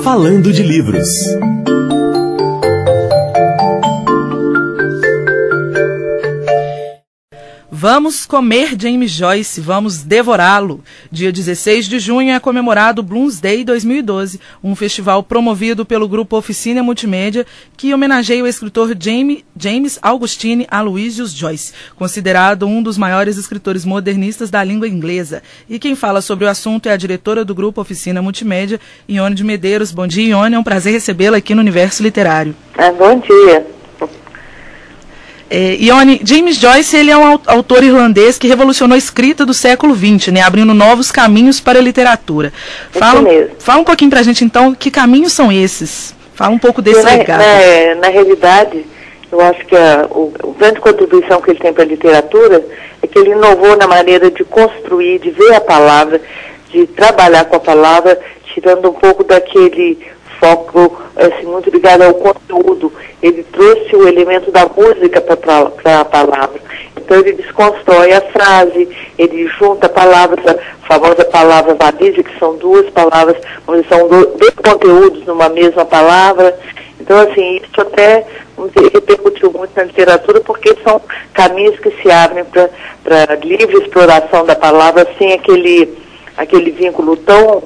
Falando de Livros. Vamos comer James Joyce, vamos devorá-lo. Dia 16 de junho é comemorado o Bloomsday 2012, um festival promovido pelo grupo Oficina Multimédia que homenageia o escritor James Augustine Aloysius Joyce, considerado um dos maiores escritores modernistas da língua inglesa. E quem fala sobre o assunto é a diretora do grupo Oficina Multimédia, Ione de Medeiros. Bom dia, Ione, é um prazer recebê-la aqui no Universo Literário. Bom dia. Ione, James Joyce ele é um autor irlandês que revolucionou a escrita do século XX, né, abrindo novos caminhos para a literatura. Fala um pouquinho para a gente, então, que caminhos são esses? Fala um pouco desse legado. Na realidade, eu acho que a grande contribuição que ele tem para a literatura é que ele inovou na maneira de construir, de ver a palavra, de trabalhar com a palavra, tirando um pouco daquele foco assim, muito ligado ao conteúdo. Ele trouxe o elemento da música para a palavra. Então ele desconstrói a frase, ele junta palavras, a famosa palavra valise, que são duas palavras, são dois conteúdos numa mesma palavra. Então, assim, isso até repercutiu muito na literatura, porque são caminhos que se abrem para livre exploração da palavra, sem aquele vínculo tão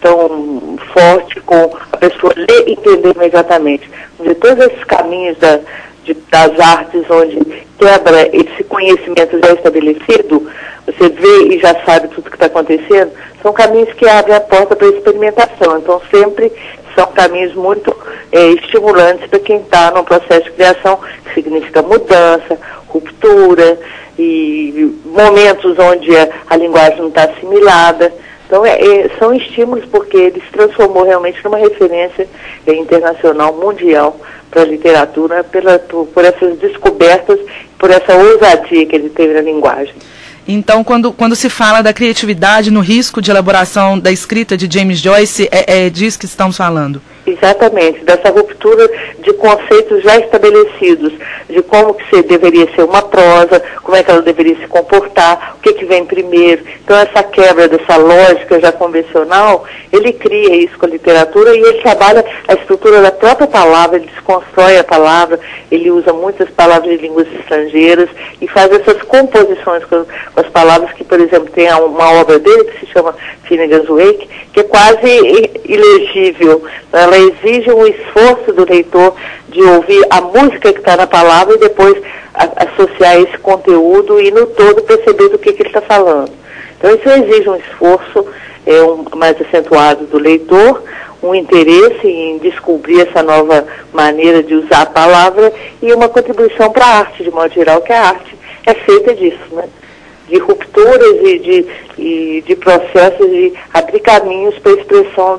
forte com a pessoa ler e entender imediatamente. Todos esses caminhos das artes, onde quebra esse conhecimento já estabelecido, você vê e já sabe tudo que está acontecendo, são caminhos que abrem a porta para a experimentação. Então, sempre são caminhos muito estimulantes para quem está num processo de criação, que significa mudança, ruptura, e momentos onde a linguagem não está assimilada. Então, são estímulos, porque ele se transformou realmente numa referência internacional, mundial, para a literatura, por essas descobertas, por essa ousadia que ele teve na linguagem. Então, quando se fala da criatividade no risco de elaboração da escrita de James Joyce, é disso que estamos falando? Exatamente, dessa ruptura de conceitos já estabelecidos, de como que deveria ser uma prosa, como é que ela deveria se comportar, o que vem primeiro. Então, essa quebra dessa lógica já convencional, ele cria isso com a literatura e ele trabalha a estrutura da própria palavra, ele desconstrói a palavra, ele usa muitas palavras de línguas estrangeiras e faz essas composições com as palavras que, por exemplo, tem uma obra dele que se chama Finnegan's Wake, que é quase ilegível. Ela exige um esforço do leitor de ouvir a música que está na palavra e depois associar esse conteúdo e no todo perceber do que ele está falando. Então isso exige um esforço mais acentuado do leitor, um interesse em descobrir essa nova maneira de usar a palavra e uma contribuição para a arte, de modo geral, que a arte é feita disso, né? De rupturas e de processos de abrir caminhos para a expressão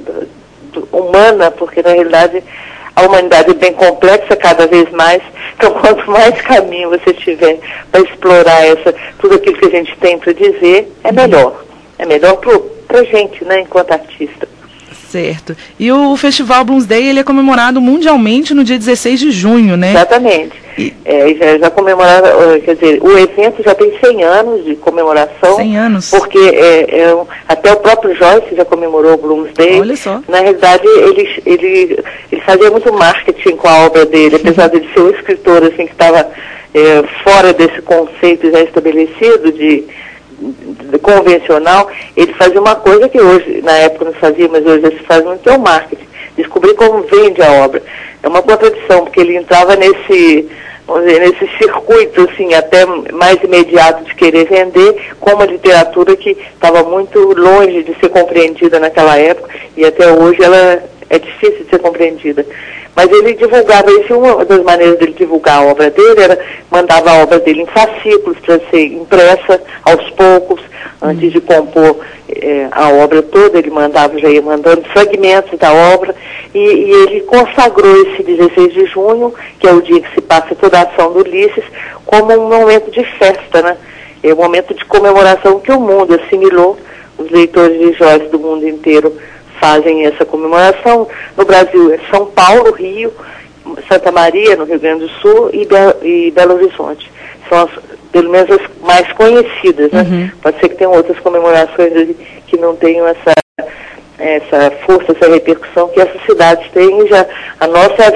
humana, porque na realidade a humanidade é bem complexa cada vez mais. Então, quanto mais caminho você tiver para explorar tudo aquilo que a gente tem para dizer, é melhor. É melhor para a gente, né, enquanto artista. Certo. E o Festival Bloomsday, ele é comemorado mundialmente no dia 16 de junho, né? Exatamente. Já comemoraram, quer dizer, o evento já tem 100 anos de comemoração. 100 anos. Porque até o próprio Joyce já comemorou o Bloomsday. Olha só. Na realidade, ele fazia muito marketing com a obra dele, apesar de ele ser um escritor assim, que estava fora desse conceito já estabelecido de convencional. Ele fazia uma coisa que hoje, na época não se fazia, mas hoje se faz muito, que é o marketing. Descobrir como vende a obra. É uma contradição, porque ele entrava nesse circuito, assim, até mais imediato de querer vender, com uma literatura que estava muito longe de ser compreendida naquela época, e até hoje ela é difícil de ser compreendida. Mas ele divulgava isso, uma das maneiras dele divulgar a obra dele era mandava a obra dele em fascículos para ser impressa aos poucos, antes de compor a obra toda, ele já ia mandando fragmentos da obra, e ele consagrou esse 16 de junho, que é o dia que se passa toda a ação do Ulisses, como um momento de festa, né? É um momento de comemoração que o mundo assimilou, os leitores de Joyce do mundo inteiro fazem essa comemoração. No Brasil é São Paulo, Rio, Santa Maria, no Rio Grande do Sul, e Belo Horizonte. São pelo menos as mais conhecidas, né? Pode ser que tenham outras comemorações que não tenham essa força, essa repercussão que essas cidades têm. Já, a nossa é a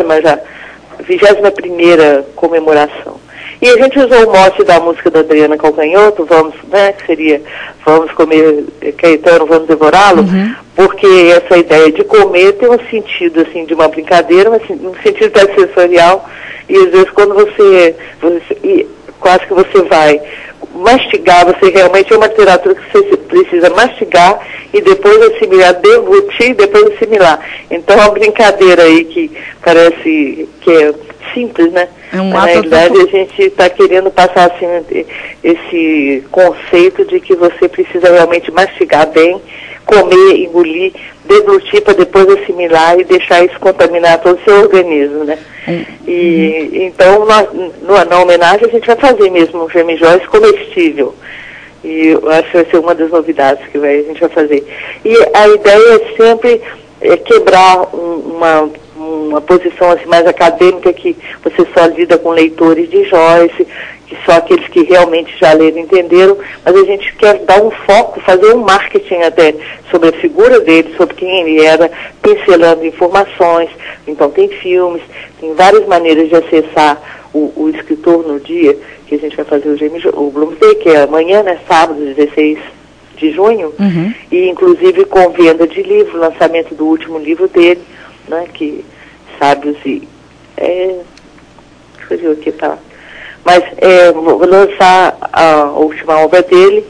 21ª comemoração. E a gente usou o mote da música da Adriana Calcanhoto, que seria Vamos Comer Caetano, Vamos Devorá-lo, porque essa ideia de comer tem um sentido, assim, de uma brincadeira, um sentido sensorial, e às vezes quando quase que você vai mastigar, você realmente é uma literatura que você precisa mastigar e depois assimilar, deglutir e depois assimilar. Então, é uma brincadeira aí que parece que é simples, né? Na realidade, a gente está querendo passar assim, esse conceito de que você precisa realmente mastigar bem, comer, engolir, deglutir para depois assimilar e deixar isso contaminar todo o seu organismo, né? E então, na homenagem, a gente vai fazer mesmo um Jaime Joyce comestível. E eu acho que vai ser uma das novidades que a gente vai fazer. E a ideia é sempre quebrar uma posição assim, mais acadêmica, que você só lida com leitores de Joyce, que só aqueles que realmente já leram entenderam, mas a gente quer dar um foco, fazer um marketing até sobre a figura dele, sobre quem ele era, pincelando informações. Então tem filmes, tem várias maneiras de acessar o escritor no dia que a gente vai fazer o Bloomsday, que é amanhã, né, sábado, 16 de junho, e inclusive com venda de livro, lançamento do último livro dele, né, que Sábios e... deixa eu ver aqui, tá? Mas vou lançar a última obra dele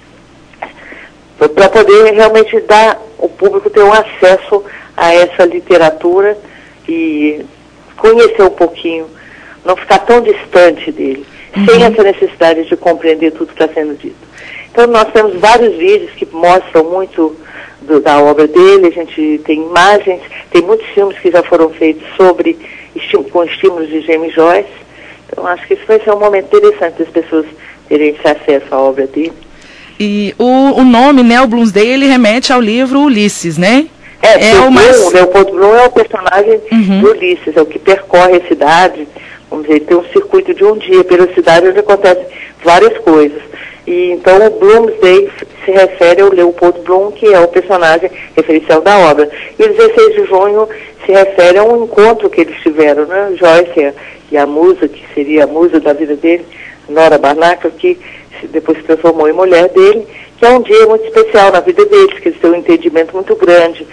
para poder realmente dar o público ter um acesso a essa literatura e conhecer um pouquinho, não ficar tão distante dele, sem essa necessidade de compreender tudo que está sendo dito. Então nós temos vários vídeos que mostram muito da obra dele, a gente tem imagens, tem muitos filmes que já foram feitos com estímulos de Jaime Joyce. Então acho que isso vai ser um momento interessante das pessoas terem esse acesso à obra dele. E o nome, né, o Bloomsday, ele remete ao livro Ulisses, né? O Leopoldo Bloom é o personagem do Ulisses, é o que percorre a cidade, vamos dizer, tem um circuito de um dia pela cidade onde acontecem várias coisas. E então o Bloomsday se refere ao Leopoldo Bloom, que é o personagem referencial da obra. E o 16 de junho se refere a um encontro que eles tiveram, né? Joyce e a musa, que seria a musa da vida dele, Nora Barnacle, que depois se transformou em mulher dele, que é um dia muito especial na vida deles, que eles têm um entendimento muito grande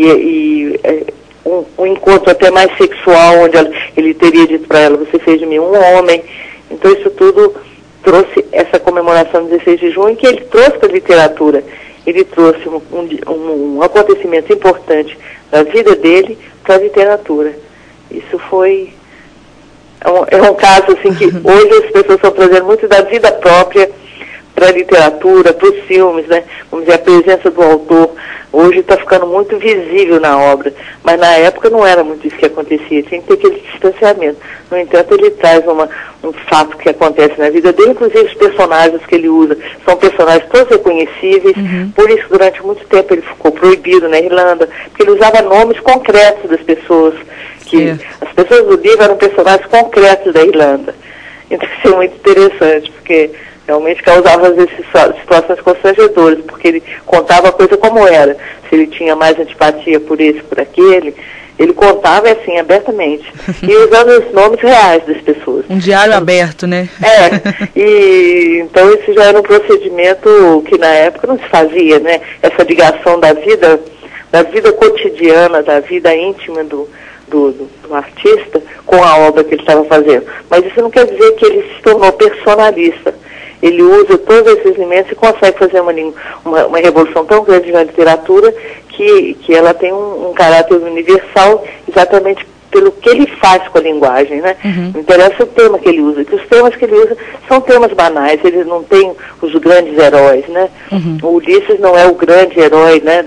um encontro até mais sexual, onde ele teria dito para ela, você fez de mim um homem. Então isso tudo trouxe essa comemoração do 16 de junho, que ele trouxe para a literatura. Ele trouxe um acontecimento importante da vida dele para a literatura. Isso foi... É um caso assim que hoje as pessoas estão trazendo muito da vida própria para a literatura, para os filmes, né? Vamos dizer, a presença do autor hoje está ficando muito visível na obra, mas na época não era muito isso que acontecia, tinha que ter aquele distanciamento. No entanto, ele traz um fato que acontece na vida dele, inclusive os personagens que ele usa são personagens todos reconhecíveis, por isso durante muito tempo ele ficou proibido na Irlanda, porque ele usava nomes concretos das pessoas, as pessoas do livro eram personagens concretos da Irlanda. Então isso é muito interessante, porque realmente causava às vezes situações constrangedoras, porque ele contava a coisa como era. Se ele tinha mais antipatia por esse, por aquele, ele contava assim, abertamente. E usando os nomes reais das pessoas. Um diário aberto, né? E então isso já era um procedimento que na época não se fazia, né? Essa ligação da vida cotidiana, da vida íntima do artista com a obra que ele estava fazendo. Mas isso não quer dizer que ele se tornou personalista. Ele usa todos esses elementos e consegue fazer uma revolução tão grande na literatura que ela tem um caráter universal exatamente pelo que ele faz com a linguagem, né? Não interessa o tema que ele usa, que os temas que ele usa são temas banais, ele não tem os grandes heróis, né? O Ulisses não é o grande herói, né,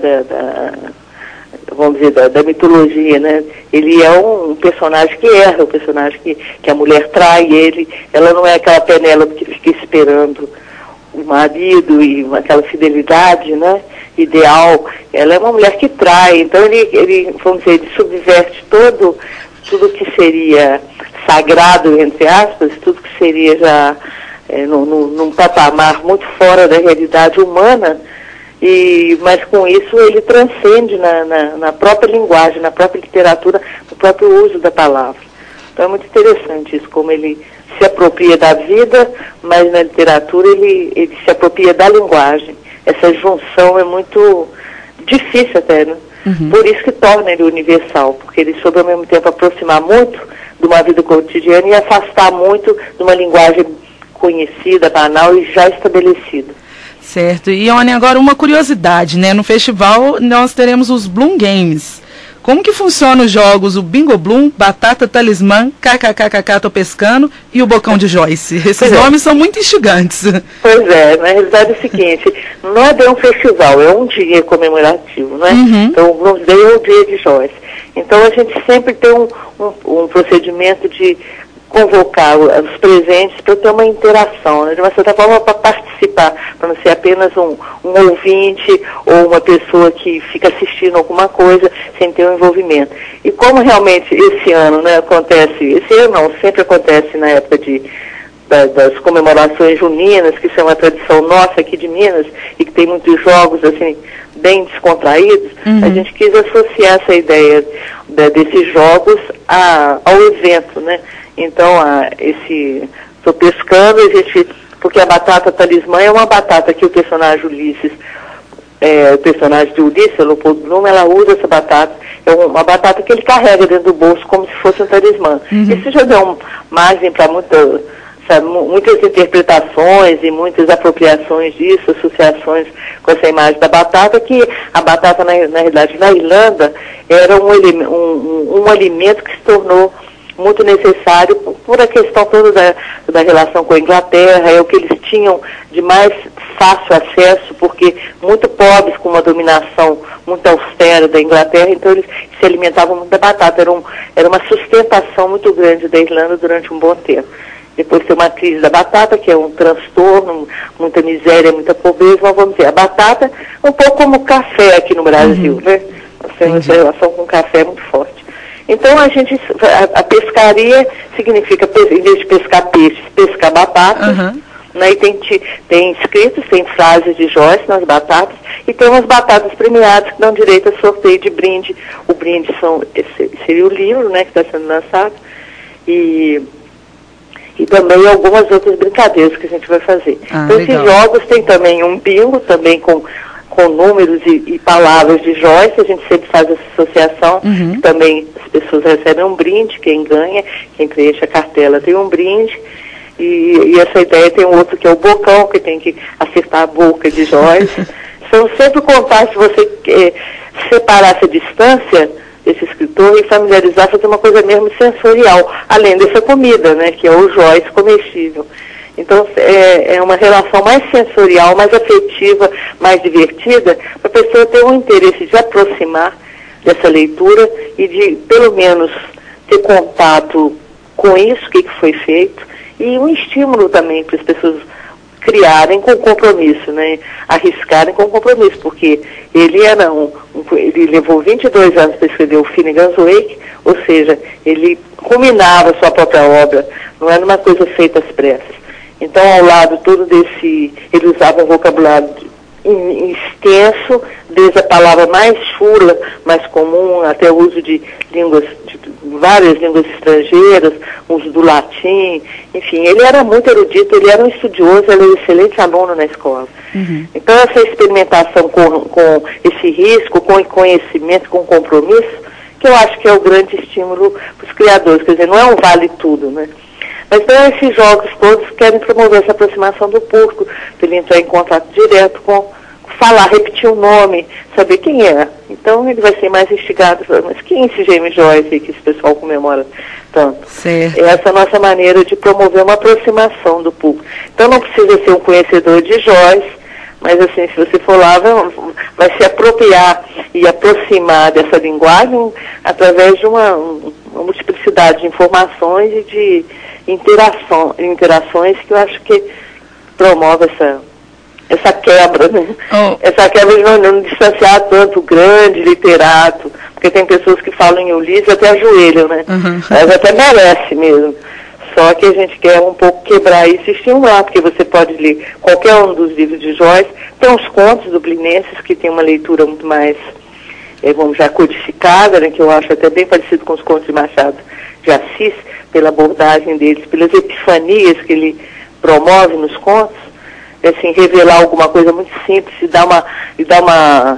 vamos dizer, da mitologia, né? Ele é um personagem que erra, um personagem que a mulher trai ele, ela não é aquela Penélope que fica esperando o marido e aquela fidelidade, né, ideal. Ela é uma mulher que trai, então ele vamos dizer, ele subverte tudo que seria sagrado, entre aspas, tudo que seria já num patamar muito fora da realidade humana, Mas com isso ele transcende na própria linguagem, na própria literatura, no próprio uso da palavra. Então é muito interessante isso, como ele se apropria da vida, mas na literatura ele se apropria da linguagem. Essa junção é muito difícil até, né? Por isso que torna ele universal, porque ele soube ao mesmo tempo aproximar muito de uma vida cotidiana e afastar muito de uma linguagem conhecida, banal e já estabelecida. Certo. E, Ione, agora uma curiosidade, né? No festival nós teremos os Bloom Games. Como que funcionam os jogos, o Bingo Bloom, Batata Talismã, KKKKK Tô Pescando e o Bocão de Joyce? Esses nomes são muito instigantes. Pois é, na realidade é o seguinte, não é bem um festival, é um dia comemorativo, não é? Então o Bloom Day é o dia de Joyce. Então a gente sempre tem um procedimento de convocar os presentes para ter uma interação, né? De uma certa forma para participar, para não ser apenas um ouvinte ou uma pessoa que fica assistindo alguma coisa sem ter um envolvimento. E como realmente esse ano, né, esse ano não, sempre acontece na época das comemorações juninas, que são uma tradição nossa aqui de Minas e que tem muitos jogos assim bem descontraídos, a gente quis associar essa ideia desses jogos ao evento, né? Então, Tô Pescando, porque a batata talismã é uma batata que o personagem Ulisses, o personagem de Ulisses, Leopoldo Bloom, ela usa essa batata, é uma batata que ele carrega dentro do bolso como se fosse um talismã. Isso já deu margem para muitas interpretações e muitas apropriações disso, associações com essa imagem da batata, que a batata, na realidade, na Irlanda, era um alimento que se tornou muito necessário por a questão toda da relação com a Inglaterra, é o que eles tinham de mais fácil acesso, porque muito pobres, com uma dominação muito austera da Inglaterra, então eles se alimentavam muito da batata, era uma sustentação muito grande da Irlanda durante um bom tempo. Depois tem uma crise da batata, que é um transtorno, muita miséria, muita pobreza, mas vamos dizer, a batata é um pouco como o café aqui no Brasil, né? Nós temos uma relação com o café muito forte. Então a pescaria significa, em vez de pescar peixes, pescar batata, né? E tem escritos, tem frases de Joyce nas batatas, e tem umas batatas premiadas que dão direito a sorteio de brinde. O brinde seria o livro, né, que está sendo lançado, e também algumas outras brincadeiras que a gente vai fazer. Então legal. Esses jogos tem também um bingo, também com números e palavras de Joyce, a gente sempre faz essa associação, também as pessoas recebem um brinde, quem ganha, quem preenche a cartela tem um brinde, e essa ideia tem um outro que é o bocão, que tem que acertar a boca de Joyce. São sempre contar, se você separar essa distância desse escritor e familiarizar, fazer uma coisa mesmo sensorial, além dessa comida, né, que é o Joyce comestível. Então, é uma relação mais sensorial, mais afetiva, mais divertida, para a pessoa ter um interesse de aproximar dessa leitura e de, pelo menos, ter contato com isso, o que foi feito, e um estímulo também para as pessoas criarem com compromisso, né? Arriscarem com compromisso, porque ele ele levou 22 anos para escrever o Finnegan's Wake, ou seja, ele ruminava sua própria obra, não era uma coisa feita às pressas. Então, ao lado todo ele usava um vocabulário extenso, desde a palavra mais chula, mais comum, até o uso de várias línguas estrangeiras, uso do latim, enfim, ele era muito erudito, ele era um estudioso, ele era um excelente aluno na escola. Então, essa experimentação com esse risco, com conhecimento, com compromisso, que eu acho que é o grande estímulo para os criadores, quer dizer, não é um vale tudo, né? Mas então esses jogos todos querem promover essa aproximação do público, para ele entrar em contato direto falar, repetir o nome, saber quem é. Então ele vai ser mais instigado, mas quem é esse James Joyce que esse pessoal comemora tanto? Certo. Essa é a nossa maneira de promover uma aproximação do público. Então não precisa ser um conhecedor de Joyce, mas assim, se você for lá, vai se apropriar e aproximar dessa linguagem através de uma multiplicidade de informações e de interações que eu acho que promove essa quebra, né? Essa quebra de não distanciar tanto o grande literato, porque tem pessoas que falam em Ulisses até ajoelham, né? Mas até merece mesmo. Só que a gente quer um pouco quebrar isso e estimular, porque você pode ler qualquer um dos livros de Joyce. Tem os contos dublinenses, que tem uma leitura muito mais, vamos já codificada, né, que eu acho até bem parecido com os contos de Machado de Assis, pela abordagem deles, pelas epifanias que ele promove nos contos, assim, revelar alguma coisa muito simples e dar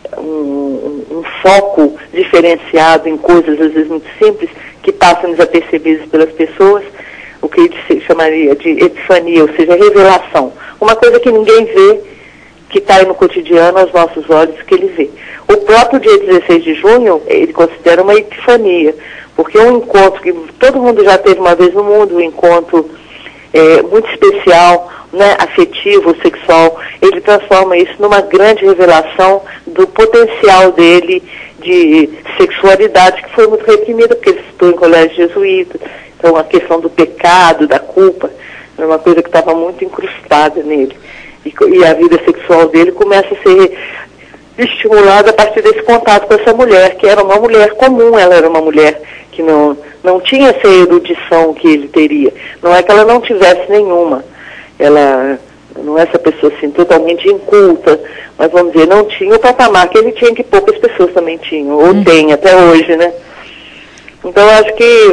um foco diferenciado em coisas às vezes muito simples, que passam desapercebidas pelas pessoas, o que ele chamaria de epifania, ou seja, revelação. Uma coisa que ninguém vê, que está aí no cotidiano, aos nossos olhos, que ele vê. O próprio dia 16 de junho, ele considera uma epifania, porque é um encontro que todo mundo já teve uma vez no mundo, um encontro muito especial, né, afetivo, sexual. Ele transforma isso numa grande revelação do potencial dele de sexualidade, que foi muito reprimida, porque ele estudou em colégio jesuíta. Então a questão do pecado, da culpa, é uma coisa que estava muito incrustada nele. E a vida sexual dele começa a ser estimulada a partir desse contato com essa mulher, que era uma mulher comum. Ela era uma mulher que não tinha essa erudição que ele teria. Não é que ela não tivesse nenhuma. Ela não é essa pessoa assim totalmente inculta, mas vamos dizer, não tinha o patamar que ele tinha, que poucas pessoas também tinham, ou têm até hoje, né? Então eu acho que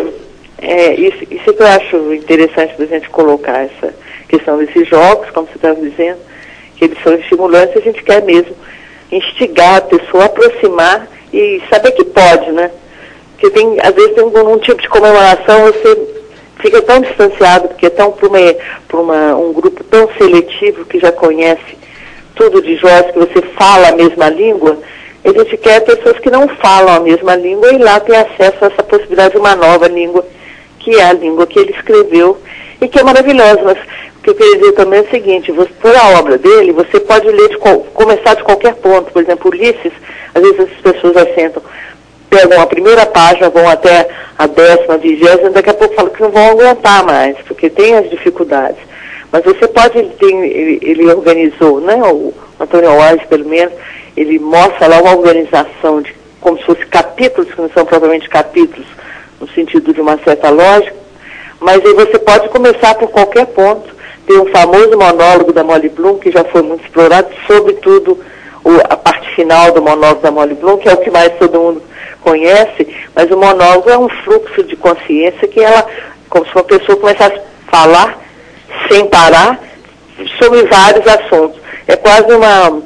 isso que eu acho interessante da gente colocar, essa questão desses jogos, como você estava dizendo, que eles são estimulantes, a gente quer mesmo instigar a pessoa, aproximar e saber que pode, né? Porque às vezes tem um tipo de comemoração, você fica tão distanciado, porque é tão para um grupo tão seletivo que já conhece tudo de Joyce, que você fala a mesma língua. A gente quer pessoas que não falam a mesma língua e lá ter acesso a essa possibilidade de uma nova língua, que é a língua que ele escreveu e que é maravilhosa. Mas o que eu queria dizer também é o seguinte: por a obra dele, você pode ler começar de qualquer ponto. Por exemplo, Ulisses, às vezes as pessoas assentam, pegam a primeira página, vão até a 10ª, 20ª, daqui a pouco falam que não vão aguentar mais, porque tem as dificuldades. Mas você pode, ele organizou, né, o Antônio Wallis, pelo menos, ele mostra lá uma organização de como se fosse capítulos, que não são propriamente capítulos, no sentido de uma certa lógica, mas aí você pode começar por qualquer ponto. Tem um famoso monólogo da Molly Bloom, que já foi muito explorado, sobretudo a parte final do monólogo da Molly Bloom, que é o que mais todo mundo conhece, mas o monólogo é um fluxo de consciência que ela, como se uma pessoa começasse a falar sem parar sobre vários assuntos. É quase uma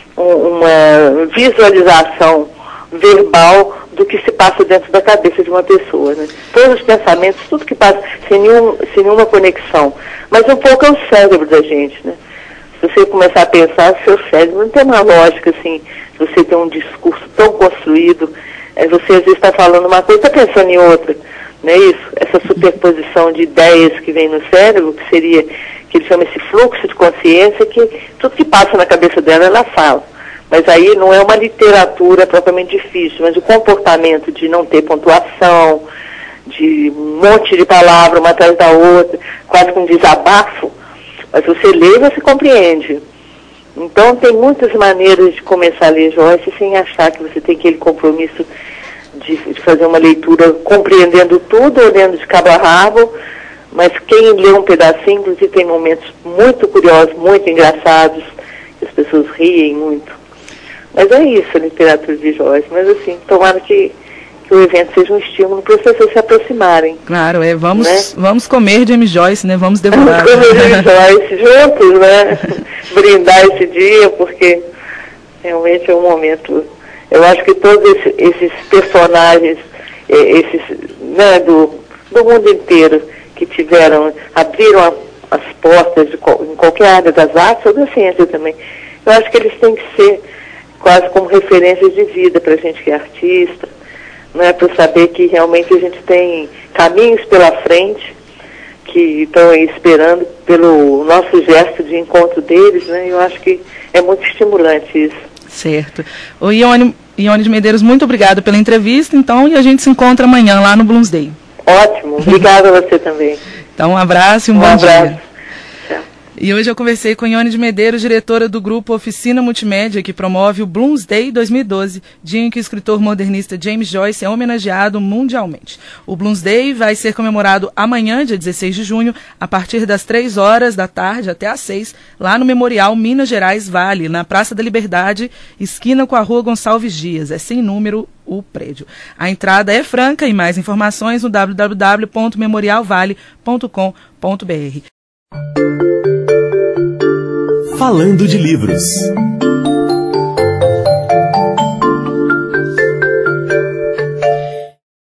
visualização verbal do que se passa dentro da cabeça de uma pessoa, né? Todos os pensamentos, tudo que passa sem nenhuma conexão. Mas um pouco é o cérebro da gente, né? Se você começar a pensar, seu cérebro não tem uma lógica assim, se você tem um discurso tão construído, você às vezes está falando uma coisa e está pensando em outra, não é isso? Essa superposição de ideias que vem no cérebro, que seria, que ele chama esse fluxo de consciência, que tudo que passa na cabeça dela, ela fala. Mas aí não é uma literatura propriamente difícil, mas o comportamento de não ter pontuação, de um monte de palavras uma atrás da outra, quase com um desabafo, mas você lê e você compreende. Então tem muitas maneiras de começar a ler Joyce sem achar que você tem aquele compromisso de fazer uma leitura compreendendo tudo, olhando de cabo a rabo, mas quem lê um pedacinho, inclusive tem momentos muito curiosos, muito engraçados, que as pessoas riem muito. Mas é isso, a literatura de Joyce. Mas assim, tomara que o evento seja um estímulo para as pessoas se aproximarem. Claro, vamos comer James Joyce, né? Vamos devorar. Vamos comer James Joyce juntos, né? Brindar esse dia, porque realmente é um momento. Eu acho que todos esses personagens, né, do mundo inteiro, que abriram as portas em qualquer área das artes ou da ciência também, eu acho que eles têm que ser quase como referências de vida para a gente que é artista, né, para saber que realmente a gente tem caminhos pela frente que estão aí esperando pelo nosso gesto de encontro deles, né? Eu acho que é muito estimulante isso. Certo. O Ione de Medeiros, muito obrigada pela entrevista, então, e a gente se encontra amanhã lá no Bloomsday. Ótimo, obrigada a você também. Então, um abraço e um bom dia. Tchau. E hoje eu conversei com Ione de Medeiros, diretora do grupo Oficina Multimédia, que promove o Bloomsday 2012, dia em que o escritor modernista James Joyce é homenageado mundialmente. O Bloomsday vai ser comemorado amanhã, dia 16 de junho, a partir das 3 horas da tarde até às 6, lá no Memorial Minas Gerais Vale, na Praça da Liberdade, esquina com a Rua Gonçalves Dias. É sem número o prédio. A entrada é franca e mais informações no www.memorialvale.com.br. Falando de livros.